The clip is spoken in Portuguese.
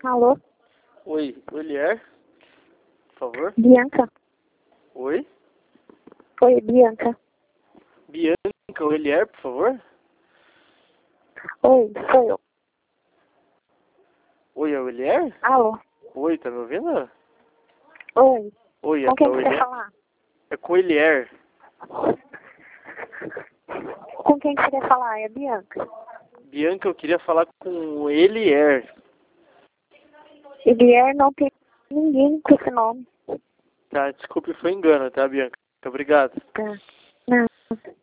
Alô? Oi, Elier, por favor. Bianca? Oi? Oi, Bianca. Bianca, o Elier, por favor. Oi, sou eu. Oi, é o Elier? Alô? Oi, tá me ouvindo? Oi. Oi, Com é quem o você quer Elier? falar? É com o Elier. Com quem você quer falar? É a Bianca. Bianca, eu queria falar com o Elier. Elier não tem ninguém com esse nome. Tá, desculpe, foi engano, tá, Bianca? Muito obrigado. Tá. Não.